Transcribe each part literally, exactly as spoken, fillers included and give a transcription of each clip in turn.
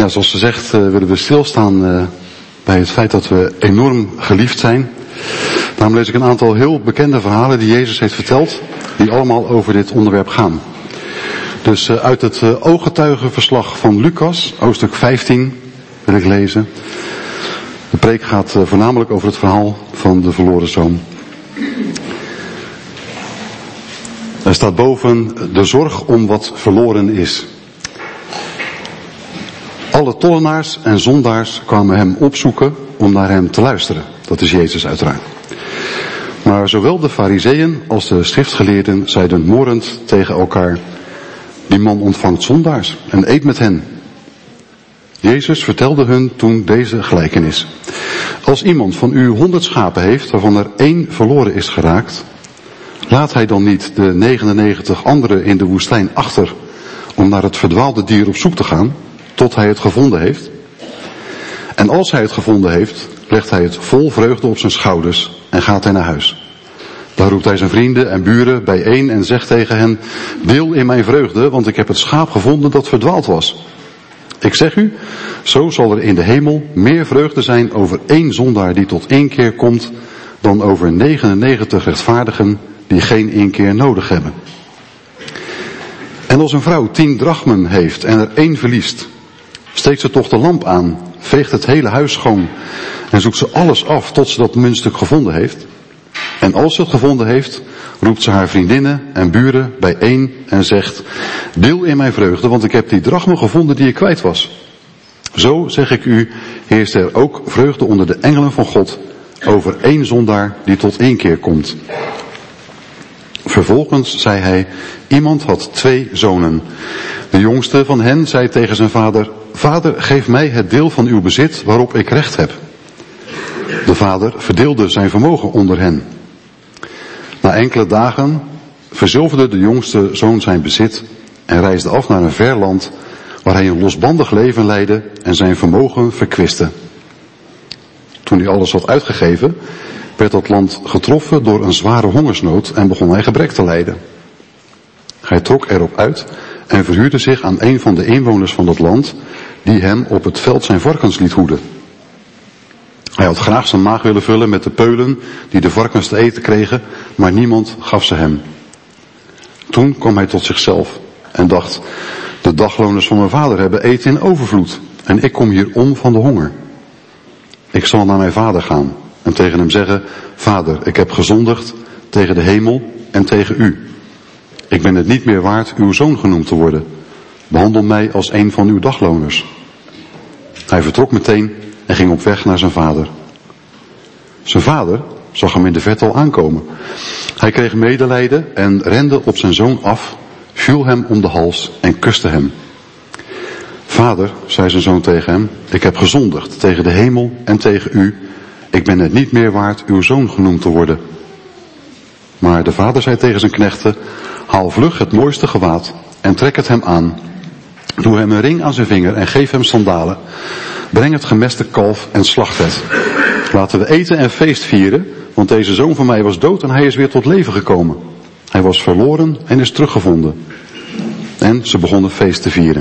Ja, zoals ze zegt uh, willen we stilstaan uh, bij het feit dat we enorm geliefd zijn. Daarom lees ik een aantal heel bekende verhalen die Jezus heeft verteld, die allemaal over dit onderwerp gaan. Dus uh, uit het uh, ooggetuigenverslag van Lucas, hoofdstuk vijftien, wil ik lezen. De preek gaat uh, voornamelijk over het verhaal van de verloren zoon. Er staat boven de zorg om wat verloren is. Alle tollenaars en zondaars kwamen hem opzoeken om naar hem te luisteren. Dat is Jezus uiteraard. Maar zowel de farizeeën als de schriftgeleerden zeiden morrend tegen elkaar: die man ontvangt zondaars en eet met hen. Jezus vertelde hun toen deze gelijkenis. Als iemand van u honderd schapen heeft, waarvan er één verloren is geraakt, laat hij dan niet de negenennegentig andere in de woestijn achter om naar het verdwaalde dier op zoek te gaan, tot hij het gevonden heeft? En als hij het gevonden heeft, legt hij het vol vreugde op zijn schouders en gaat hij naar huis. Dan roept hij zijn vrienden en buren bijeen en zegt tegen hen: deel in mijn vreugde, want ik heb het schaap gevonden dat verdwaald was. Ik zeg u, zo zal er in de hemel meer vreugde zijn over één zondaar die tot inkeer komt, dan over negenennegentig rechtvaardigen die geen inkeer nodig hebben. En als een vrouw tien drachmen heeft en er één verliest, steekt ze toch de lamp aan, veegt het hele huis schoon en zoekt ze alles af tot ze dat muntstuk gevonden heeft. En als ze het gevonden heeft, roept ze haar vriendinnen en buren bijeen en zegt: deel in mijn vreugde, want ik heb die drachmen gevonden die ik kwijt was. Zo, zeg ik u, heerst er ook vreugde onder de engelen van God over één zondaar die tot inkeer komt. Vervolgens zei hij: iemand had twee zonen. De jongste van hen zei tegen zijn vader: vader, geef mij het deel van uw bezit waarop ik recht heb. De vader verdeelde zijn vermogen onder hen. Na enkele dagen verzilverde de jongste zoon zijn bezit en reisde af naar een ver land, waar hij een losbandig leven leidde en zijn vermogen verkwiste. Toen hij alles had uitgegeven, werd dat land getroffen door een zware hongersnood en begon hij gebrek te lijden. Hij trok erop uit en verhuurde zich aan een van de inwoners van dat land, die hem op het veld zijn varkens liet hoeden. Hij had graag zijn maag willen vullen met de peulen die de varkens te eten kregen, maar niemand gaf ze hem. Toen kwam hij tot zichzelf en dacht: de dagloners van mijn vader hebben eten in overvloed en ik kom hier om van de honger. Ik zal naar mijn vader gaan en tegen hem zeggen: vader, ik heb gezondigd tegen de hemel en tegen u. Ik ben het niet meer waard uw zoon genoemd te worden. Behandel mij als een van uw dagloners. Hij vertrok meteen en ging op weg naar zijn vader. Zijn vader zag hem in de verte al aankomen. Hij kreeg medelijden en rende op zijn zoon af, viel hem om de hals en kuste hem. Vader, zei zijn zoon tegen hem, ik heb gezondigd tegen de hemel en tegen u. Ik ben het niet meer waard uw zoon genoemd te worden. Maar de vader zei tegen zijn knechten: haal vlug het mooiste gewaad en trek het hem aan. Doe hem een ring aan zijn vinger en geef hem sandalen. Breng het gemeste kalf en slacht het. Laten we eten en feest vieren, want deze zoon van mij was dood en hij is weer tot leven gekomen. Hij was verloren en is teruggevonden. En ze begonnen feest te vieren.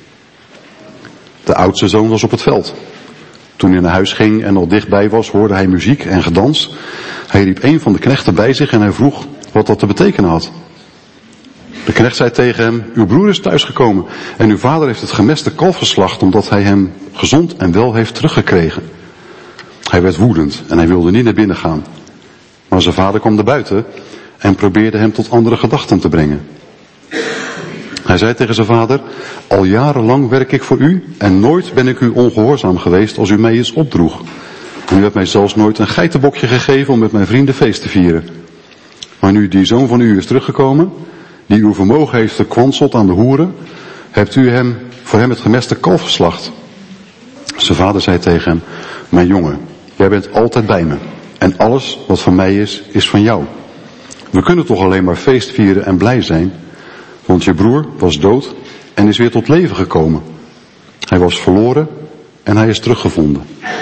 De oudste zoon was op het veld. Toen hij naar huis ging en al dichtbij was, hoorde hij muziek en gedans. Hij riep een van de knechten bij zich en hij vroeg wat dat te betekenen had. De knecht zei tegen hem: uw broer is thuisgekomen en uw vader heeft het gemeste kalf geslacht, omdat hij hem gezond en wel heeft teruggekregen. Hij werd woedend en hij wilde niet naar binnen gaan. Maar zijn vader kwam naar buiten en probeerde hem tot andere gedachten te brengen. Hij zei tegen zijn vader: al jarenlang werk ik voor u en nooit ben ik u ongehoorzaam geweest als u mij iets opdroeg. En u hebt mij zelfs nooit een geitenbokje gegeven om met mijn vrienden feest te vieren. Maar nu die zoon van u is teruggekomen, die uw vermogen heeft verkwanseld aan de hoeren, hebt u hem voor hem het gemeste kalf geslacht. Zijn vader zei tegen hem: mijn jongen, jij bent altijd bij me en alles wat van mij is, is van jou. We kunnen toch alleen maar feest vieren en blij zijn, want je broer was dood en is weer tot leven gekomen. Hij was verloren en hij is teruggevonden.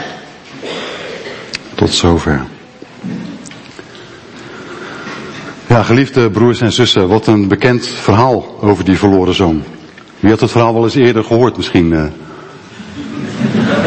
Tot zover. Ja, geliefde broers en zussen, wat een bekend verhaal over die verloren zoon. Wie had het verhaal wel eens eerder gehoord misschien? Uh,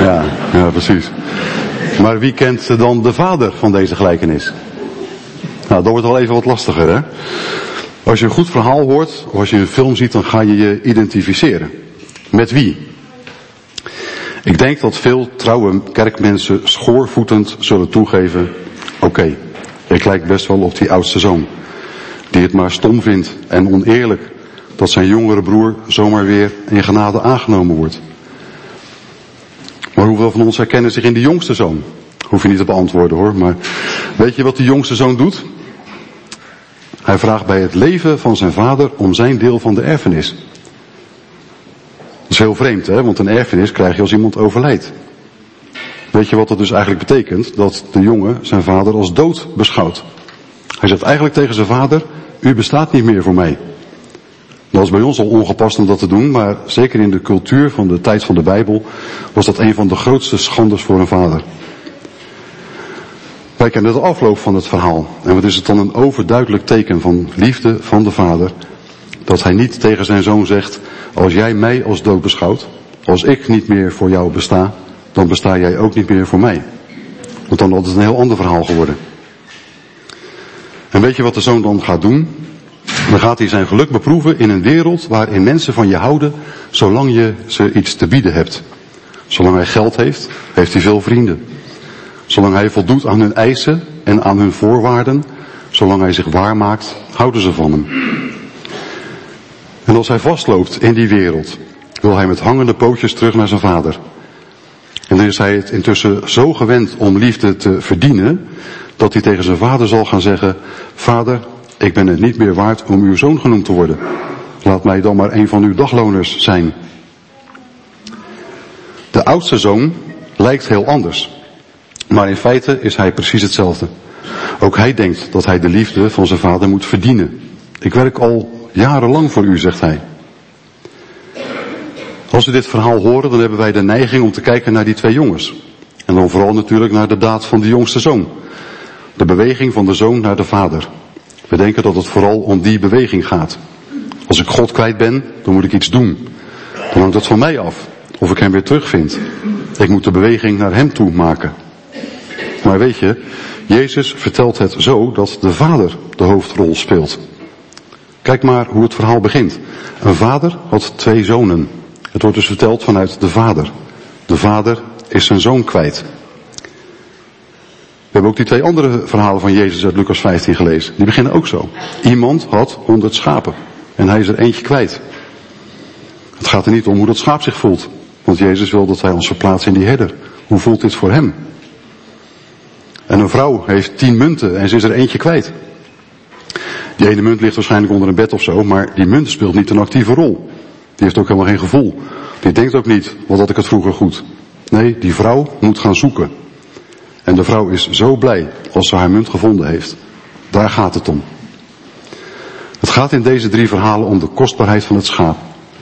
Ja, ja, precies. Maar wie kent dan de vader van deze gelijkenis? Nou, dat wordt wel even wat lastiger, hè? Als je een goed verhaal hoort, of als je een film ziet, dan ga je je identificeren. Met wie? Ik denk dat veel trouwe kerkmensen schoorvoetend zullen toegeven, oké, okay, ik lijk best wel op die oudste zoon, die het maar stom vindt en oneerlijk dat zijn jongere broer zomaar weer in genade aangenomen wordt. Maar hoeveel van ons herkennen zich in de jongste zoon? Hoef je niet te beantwoorden hoor, maar weet je wat de jongste zoon doet? Hij vraagt bij het leven van zijn vader om zijn deel van de erfenis. Dat is heel vreemd, hè? Want een erfenis krijg je als iemand overlijdt. Weet je wat dat dus eigenlijk betekent? Dat de jongen zijn vader als dood beschouwt. Hij zegt eigenlijk tegen zijn vader, u bestaat niet meer voor mij. Dat is bij ons al ongepast om dat te doen, maar zeker in de cultuur van de tijd van de Bijbel was dat een van de grootste schandes voor een vader. Wij kennen de afloop van het verhaal. En wat is het dan een overduidelijk teken van liefde van de vader, dat hij niet tegen zijn zoon zegt, als jij mij als dood beschouwt, als ik niet meer voor jou besta, dan besta jij ook niet meer voor mij. Want dan had het een heel ander verhaal geworden. En weet je wat de zoon dan gaat doen? Dan gaat hij zijn geluk beproeven in een wereld waarin mensen van je houden, zolang je ze iets te bieden hebt. Zolang hij geld heeft, heeft hij veel vrienden. Zolang hij voldoet aan hun eisen en aan hun voorwaarden, zolang hij zich waarmaakt, houden ze van hem. En als hij vastloopt in die wereld, wil hij met hangende pootjes terug naar zijn vader. En dan is hij het intussen zo gewend om liefde te verdienen, dat hij tegen zijn vader zal gaan zeggen, vader, ik ben het niet meer waard om uw zoon genoemd te worden. Laat mij dan maar een van uw dagloners zijn. De oudste zoon lijkt heel anders. Maar in feite is hij precies hetzelfde. Ook hij denkt dat hij de liefde van zijn vader moet verdienen. Ik werk al jarenlang voor u, zegt hij. Als we dit verhaal horen, dan hebben wij de neiging om te kijken naar die twee jongens. En dan vooral natuurlijk naar de daad van de jongste zoon. De beweging van de zoon naar de vader. We denken dat het vooral om die beweging gaat. Als ik God kwijt ben, dan moet ik iets doen. Dan hangt dat van mij af. Of ik hem weer terugvind. Ik moet de beweging naar hem toe maken. Maar weet je, Jezus vertelt het zo dat de vader de hoofdrol speelt. Kijk maar hoe het verhaal begint. Een vader had twee zonen. Het wordt dus verteld vanuit de vader. De vader is zijn zoon kwijt. We hebben ook die twee andere verhalen van Jezus uit Lucas vijftien gelezen. Die beginnen ook zo. Iemand had honderd schapen en hij is er eentje kwijt. Het gaat er niet om hoe dat schaap zich voelt. Want Jezus wil dat hij ons verplaatst in die herder. Hoe voelt dit voor hem? En een vrouw heeft tien munten en ze is er eentje kwijt. Die ene munt ligt waarschijnlijk onder een bed of zo, maar die munt speelt niet een actieve rol. Die heeft ook helemaal geen gevoel. Die denkt ook niet, wat had ik het vroeger goed. Nee, die vrouw moet gaan zoeken. En de vrouw is zo blij als ze haar munt gevonden heeft. Daar gaat het om. Het gaat in deze drie verhalen om de kostbaarheid van het schaap.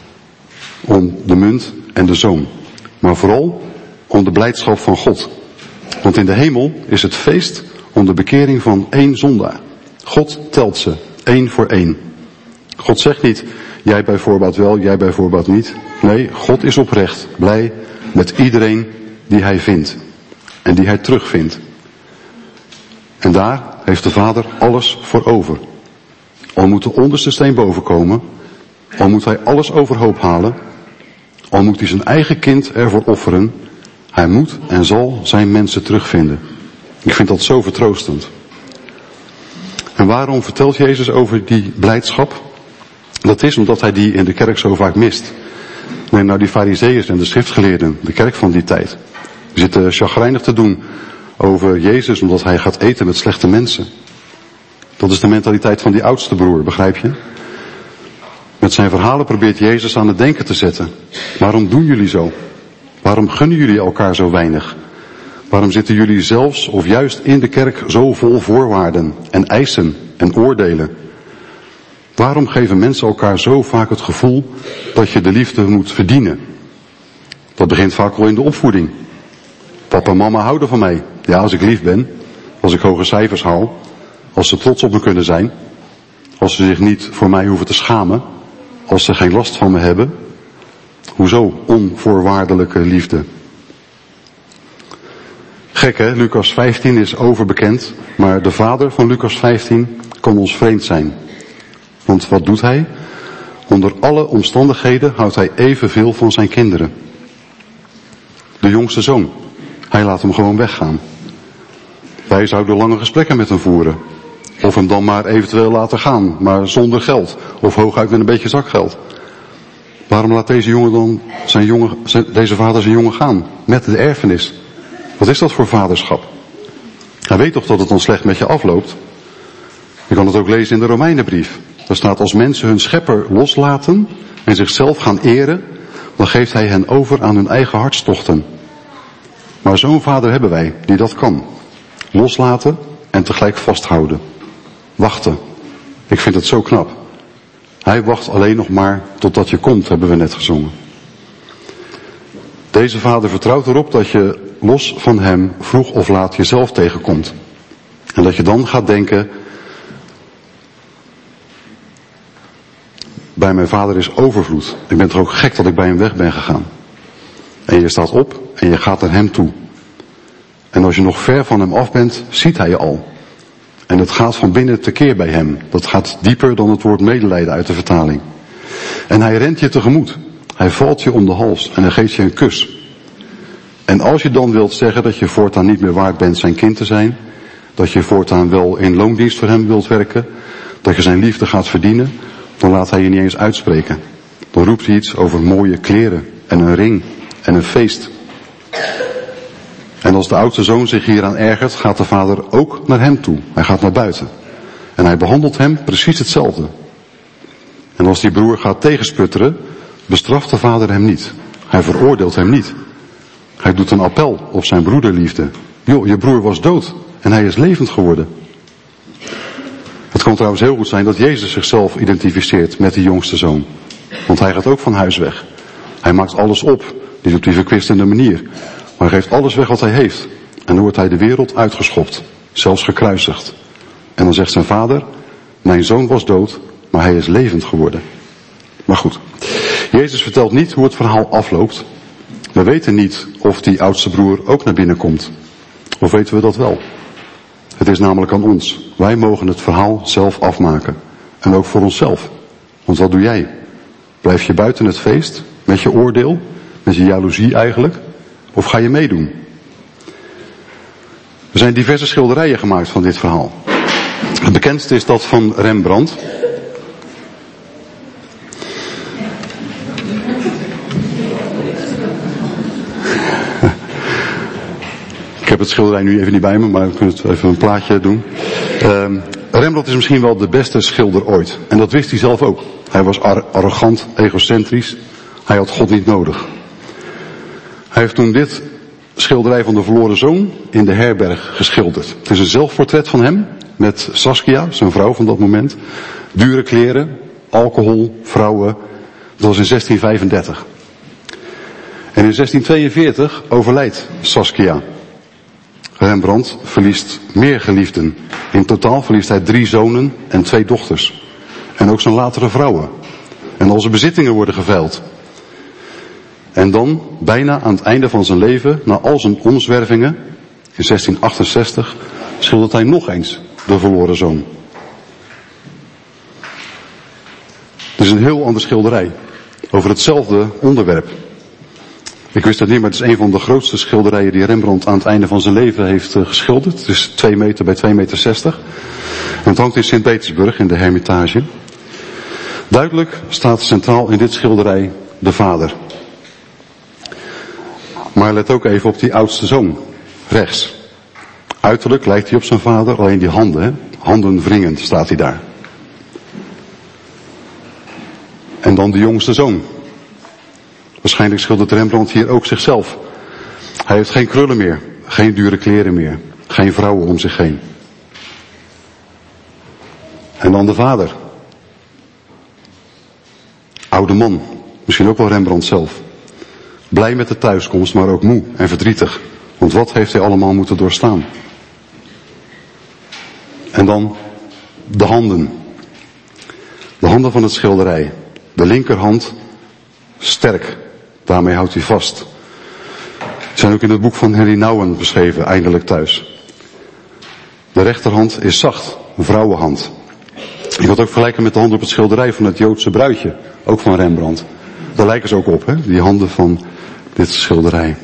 Om de munt en de zoon. Maar vooral om de blijdschap van God. Want in de hemel is het feest om de bekering van één zondaar. God telt ze, één voor één. God zegt niet, jij bij voorbaat wel, jij bij voorbaat niet. Nee, God is oprecht, blij met iedereen die hij vindt. En die hij terugvindt. En daar heeft de vader alles voor over. Al moet de onderste steen boven komen. Al moet hij alles overhoop halen. Al moet hij zijn eigen kind ervoor offeren. Hij moet en zal zijn mensen terugvinden. Ik vind dat zo vertroostend. En waarom vertelt Jezus over die blijdschap? Dat is omdat hij die in de kerk zo vaak mist. Neem nou die farizeeërs en de schriftgeleerden, de kerk van die tijd. Die zitten chagrijnig te doen over Jezus omdat hij gaat eten met slechte mensen. Dat is de mentaliteit van die oudste broer, begrijp je? Met zijn verhalen probeert Jezus aan het denken te zetten. Waarom doen jullie zo? Waarom gunnen jullie elkaar zo weinig? Waarom zitten jullie zelfs of juist in de kerk zo vol voorwaarden en eisen en oordelen? Waarom geven mensen elkaar zo vaak het gevoel dat je de liefde moet verdienen? Dat begint vaak al in de opvoeding. Papa en mama houden van mij. Ja, als ik lief ben, als ik hoge cijfers haal, als ze trots op me kunnen zijn, als ze zich niet voor mij hoeven te schamen, als ze geen last van me hebben. Hoezo onvoorwaardelijke liefde? Gek hè, Lucas vijftien is overbekend, maar de vader van Lucas vijftien kan ons vreemd zijn. Want wat doet hij? Onder alle omstandigheden houdt hij evenveel van zijn kinderen. De jongste zoon, hij laat hem gewoon weggaan. Wij zouden lange gesprekken met hem voeren. Of hem dan maar eventueel laten gaan, maar zonder geld. Of hooguit met een beetje zakgeld. Waarom laat deze jongen dan zijn jongen, deze vader zijn jongen gaan? Met de erfenis. Wat is dat voor vaderschap? Hij weet toch dat het dan slecht met je afloopt? Je kan het ook lezen in de Romeinenbrief. Daar staat: als mensen hun schepper loslaten en zichzelf gaan eren, dan geeft hij hen over aan hun eigen hartstochten. Maar zo'n vader hebben wij, die dat kan. Loslaten en tegelijk vasthouden. Wachten. Ik vind het zo knap. Hij wacht alleen nog maar totdat je komt, hebben we net gezongen. Deze vader vertrouwt erop dat je los van hem vroeg of laat jezelf tegenkomt. En dat je dan gaat denken: bij mijn vader is overvloed. Ik ben toch ook gek dat ik bij hem weg ben gegaan. En je staat op en je gaat naar hem toe. En als je nog ver van hem af bent, ziet hij je al. En het gaat van binnen tekeer bij hem. Dat gaat dieper dan het woord medelijden uit de vertaling. En hij rent je tegemoet. Hij valt je om de hals en hij geeft je een kus. En als je dan wilt zeggen dat je voortaan niet meer waard bent zijn kind te zijn, dat je voortaan wel in loondienst voor hem wilt werken, dat je zijn liefde gaat verdienen, dan laat hij je niet eens uitspreken. Dan roept hij iets over mooie kleren en een ring en een feest. En als de oudste zoon zich hieraan ergert, gaat de vader ook naar hem toe. Hij gaat naar buiten. En hij behandelt hem precies hetzelfde. En als die broer gaat tegensputteren, bestraft de vader hem niet. Hij veroordeelt hem niet. Hij doet een appel op zijn broederliefde. Joh, je broer was dood en hij is levend geworden. Het kan trouwens heel goed zijn dat Jezus zichzelf identificeert met die jongste zoon. Want hij gaat ook van huis weg. Hij maakt alles op, niet op die verkwistende manier. Maar hij geeft alles weg wat hij heeft. En dan wordt hij de wereld uitgeschopt, zelfs gekruisigd. En dan zegt zijn vader: mijn zoon was dood, maar hij is levend geworden. Maar goed, Jezus vertelt niet hoe het verhaal afloopt. We weten niet of die oudste broer ook naar binnen komt. Of weten we dat wel? Het is namelijk aan ons. Wij mogen het verhaal zelf afmaken. En ook voor onszelf. Want wat doe jij? Blijf je buiten het feest? Met je oordeel? Met je jaloezie eigenlijk? Of ga je meedoen? Er zijn diverse schilderijen gemaakt van dit verhaal. Het bekendste is dat van Rembrandt. Ik heb het schilderij nu even niet bij me, maar we kunnen het even een plaatje doen. Uh, Rembrandt is misschien wel de beste schilder ooit. En dat wist hij zelf ook. Hij was ar- arrogant, egocentrisch. Hij had God niet nodig. Hij heeft toen dit schilderij van de verloren zoon in de herberg geschilderd. Het is een zelfportret van hem met Saskia, zijn vrouw van dat moment. Dure kleren, alcohol, vrouwen. Dat was in zestien vijfendertig. En in zestien tweeënveertig overlijdt Saskia. Rembrandt verliest meer geliefden. In totaal verliest hij drie zonen en twee dochters. En ook zijn latere vrouwen. En al zijn bezittingen worden geveild. En dan, bijna aan het einde van zijn leven, na al zijn omzwervingen, in zestien achtenzestig, schildert hij nog eens de verloren zoon. Het is een heel ander schilderij. Over hetzelfde onderwerp. Ik wist het niet, maar het is een van de grootste schilderijen die Rembrandt aan het einde van zijn leven heeft uh, geschilderd. Het is twee meter bij twee meter zestig. En het hangt in Sint-Petersburg in de Hermitage. Duidelijk staat centraal in dit schilderij de vader. Maar let ook even op die oudste zoon, rechts. Uiterlijk lijkt hij op zijn vader, alleen die handen, hè? Handen wringend staat hij daar. En dan de jongste zoon. Waarschijnlijk schildert Rembrandt hier ook zichzelf. Hij heeft geen krullen meer, geen dure kleren meer, geen vrouwen om zich heen. En dan de vader. Oude man, misschien ook wel Rembrandt zelf. Blij met de thuiskomst, maar ook moe en verdrietig. Want wat heeft hij allemaal moeten doorstaan? En dan de handen. De handen van het schilderij. De linkerhand sterk. Daarmee houdt hij vast. Zijn ook in het boek van Henry Nouwen beschreven, Eindelijk thuis. De rechterhand is zacht, een vrouwenhand. Je kan het ook vergelijken met de hand op het schilderij van het Joodse bruidje, ook van Rembrandt. Daar lijken ze ook op, hè? Die handen van dit schilderij.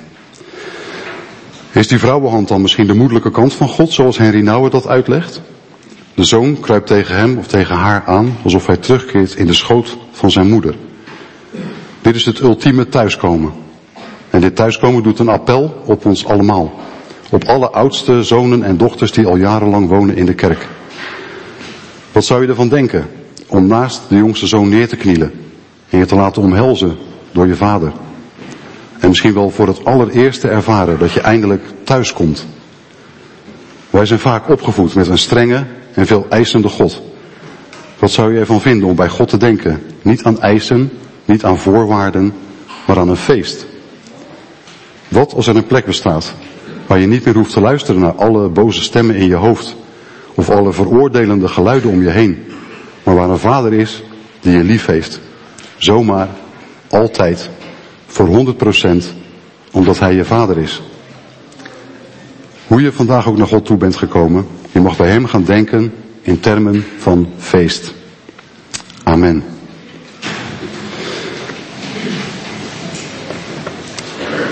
Is die vrouwenhand dan misschien de moederlijke kant van God, zoals Henry Nouwen dat uitlegt? De zoon kruipt tegen hem of tegen haar aan, alsof hij terugkeert in de schoot van zijn moeder. Dit is het ultieme thuiskomen. En dit thuiskomen doet een appel op ons allemaal. Op alle oudste zonen en dochters die al jarenlang wonen in de kerk. Wat zou je ervan denken om naast de jongste zoon neer te knielen en je te laten omhelzen door je vader? En misschien wel voor het allereerste ervaren dat je eindelijk thuis komt. Wij zijn vaak opgevoed met een strenge en veel eisende God. Wat zou je ervan vinden om bij God te denken? Niet aan eisen, niet aan voorwaarden, maar aan een feest. Wat als er een plek bestaat waar je niet meer hoeft te luisteren naar alle boze stemmen in je hoofd of alle veroordelende geluiden om je heen, maar waar een vader is die je lief heeft. Zomaar, altijd, voor honderd procent, omdat hij je vader is. Hoe je vandaag ook naar God toe bent gekomen, je mag bij hem gaan denken in termen van feest. Amen.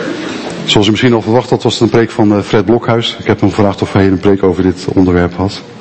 Zoals u misschien al verwacht had, was het een preek van Fred Blokhuis. Ik heb hem gevraagd of hij een preek over dit onderwerp had.